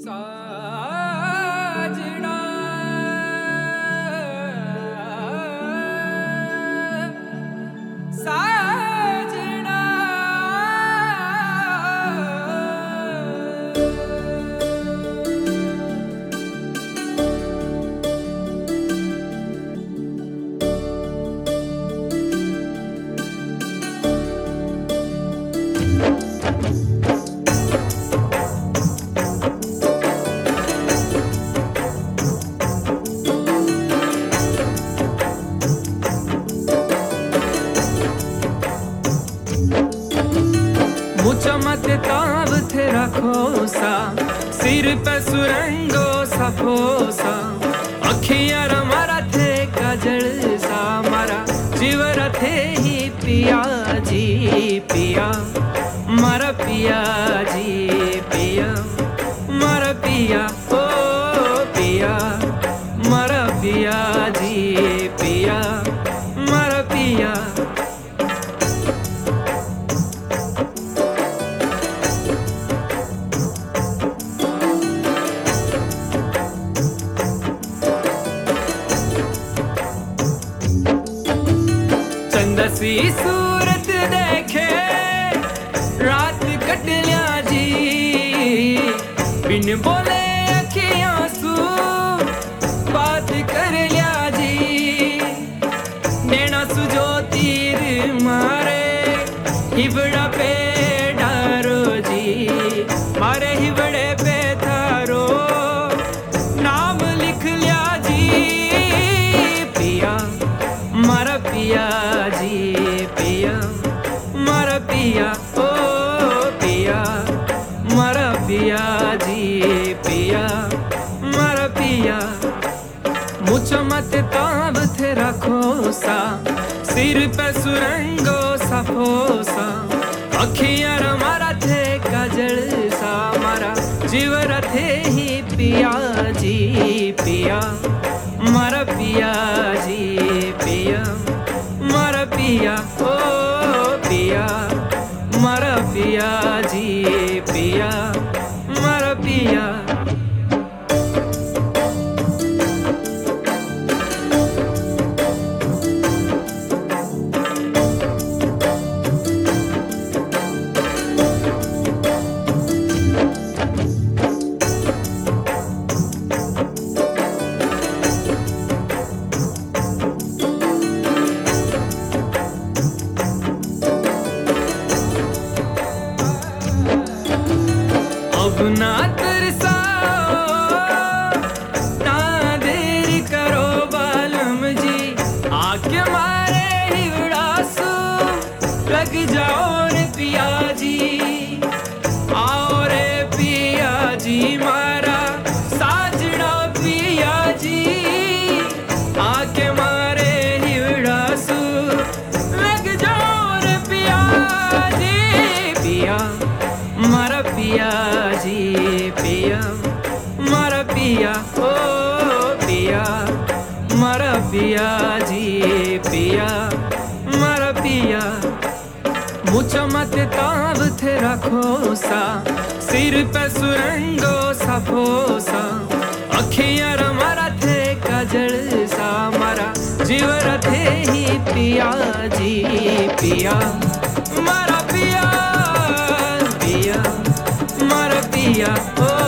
साजना साजना मुझ मत ताव थे रखो सा सिर पे सुरंगो सा फोसा अखियार मारा थे काजल सा मारा जीवर थे ही पिया जी पिया मारा पिया जी पिया मारा पिया ओ पिया मारा पिया जी पिया मारा पिया चंदसी सूरत देखे रात कट लिया जी बिन बोले अखियां सू बात कर लिया जी नैना सुजो तीर मारे हिबड़ा पे डारो जी मारे हिबड़े पे थारो नाम लिख लिया जी पिया मारा पिया जी पिया मारा पिया ओ पिया मारा पिया जी पिया मारा पिया मुझ मत ताब थे रखो सा सिर पे सुरंगो सा फोसा अखियार मारा थे काजल सा मारा जीवर थे ही पिया जी पिया मारा पिया जी पिया मारा पिया ओ पिया मारा पिया जी पिया मारा पिया अब ना तरसाओ ना देर करो बालम जी आके मारे हिवड़ासू लग जाओ रे पिया जी आओ रे पिया जी मारा साजना पिया जी आके मारे हिवड़ासू लग जाओ रे पिया जी पिया मारा पिया जी पिया मारा पिया ओ पिया मारा पिया जी पिया मारा पिया मुझ मत ताव थे रखो सा सिर पे सुरंगो सा फोसा अखियार मारा थे काजल सा मारा जीवर थे ही पिया जी पिया मारा पिया पिया मारा पिया ओ